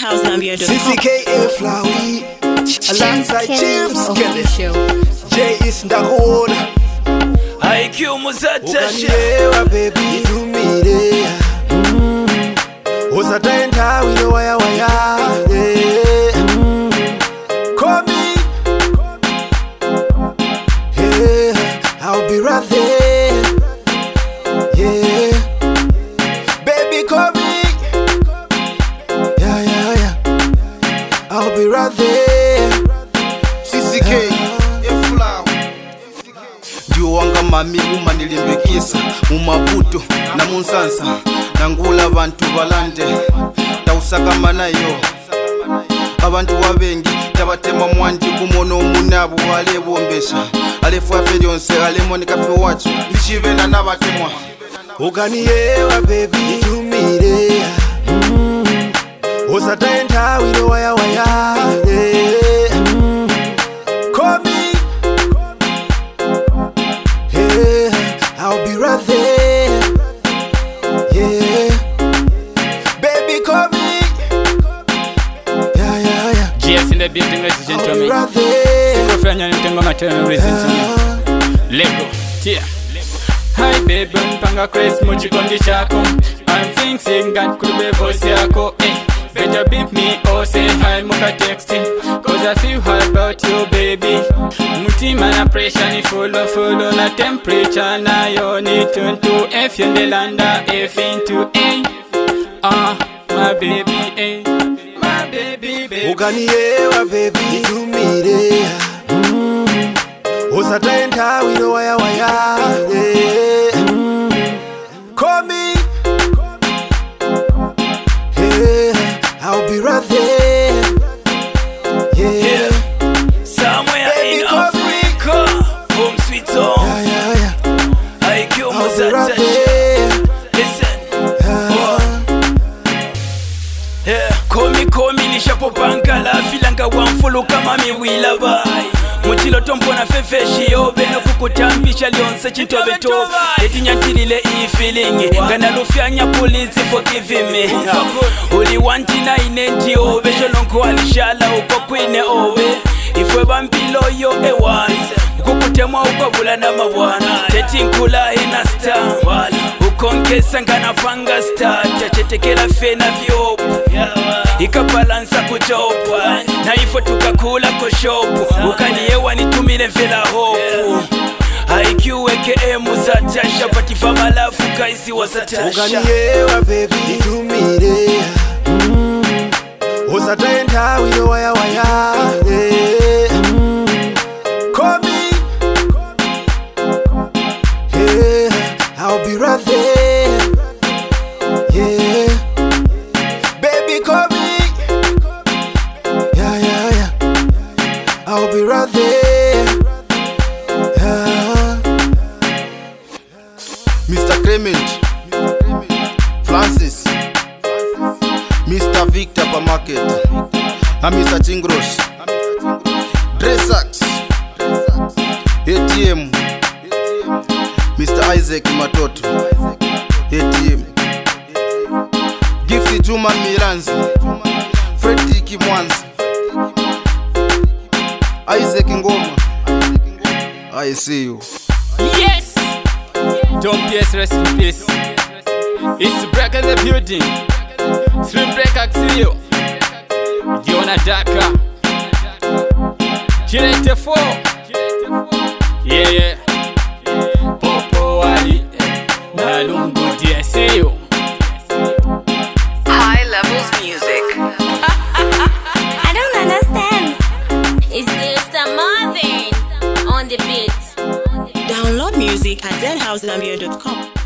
AdelHouseZambia.com. CCKA Flowey alongside James Kelly. J is ndakona IQ muzatashe ukaniyewa baby tumire usataenda wino waya waya call me yeah, I'll be right there yeah baby call me yeah I'll be right there CCK ndiwanga mami umanilimbikisa mumavuto na munsansa nangula abantu balande tausaka nayo abantu wabengi tabatema mwandi kumono munabo alebombesha alefu afelyonse alemonika fe wacho nishibena nabatemwa ukaniyewa baby tumire usataenda wino waya waya call me yeah, I'll be right there yeah baby call me yeah GS in the building, ladies and I'll be gentlemen. right there Sikofanya nitengo matema Lego, tia. Hi baby, mpanga crazy muchikondi chako. I'm thinking God could be voice yako. Better beat me or say hi muka texting. Cause I feel high about you baby. Mutima na pressure ni full na temperature na yo ni turn to F yondelanda F into A. My baby, my baby. ukaniyewa baby tumire usataenda wino waya waya call me yeah, I'll be right there yeah somewhere Baby, in call Africa from sweet home yeah IQ I'll be right muzatashe there listen komi nishapopangala filanga wamfulu kama miwila bai muchilo tompona fefeshi yobe nokukutambisha lyonse chitobeto etinyantilile iyi feeling nganalufyanya police for giving me uli wantina inenji obe sholonko alishala uko kwine obe ifwe bampilo yo ewanse kukutemwa ukobula na mabwana tetinkula ina star ukonkesa nganapanga star chachetekela fena vyopu ikabalansa kujopa na ifo tukakula koshopu ukaniyewa nitumile mfela hopu IQ aka muzatasha patifa malafu kaisi wasatasha ukaniyewa baby tumire usataenda wino waya waya call me yeah, I'll be right there yeah baby call me yeah I'll be right there yeah. Mr. Clement Francis Mr. Victor Pamarket na Mr. Chingros Dresax ATM Mr. Isaac Matoto ATM Gifty Juma Miranzi Freddy Kimwanzi Isaac Ngoma I see you. Yes! Don't PS, rest in peace. It's Break in the building. Swim Break Axio. Diona Daka. Chilete 4. Yeah. Popo Wali. Nalungu DSAO. High Levels Music. I don't understand. Is this the Marvin on the beat? Download music at AdelHouseZambia.com.